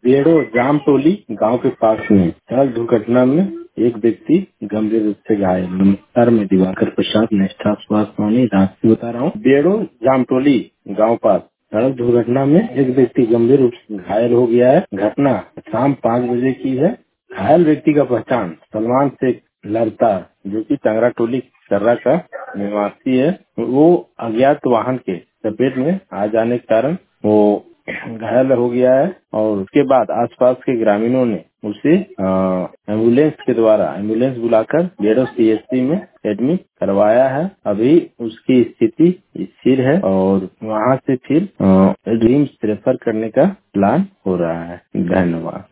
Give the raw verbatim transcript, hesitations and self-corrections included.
बेड़ो जामटोली गांव के पास में सड़क दुर्घटना में एक व्यक्ति गंभीर रूप से घायल। नमस्कार, मैं दिवाकर प्रसाद नेक्स्ट आसपास रांची बता रहा हूँ। बेड़ो जामटोली गांव पास सड़क दुर्घटना में एक व्यक्ति गंभीर रूप से घायल हो गया है। घटना शाम पाँच बजे की है। घायल व्यक्ति का पहचान सलमान शेख लड़ता, जो कि टंगरा टोली सर्रा का निवासी है। वो अज्ञात वाहन के चपेट में आ जाने के कारण वो घायल हो गया है और उसके बाद आसपास के ग्रामीणों ने उसे एम्बुलेंस के द्वारा एम्बुलेंस बुलाकर बेड़ो सीएचसी में एडमिट करवाया है। अभी उसकी स्थिति स्थिर है और वहां से फिर रिम्स रेफर करने का प्लान हो रहा है। धन्यवाद।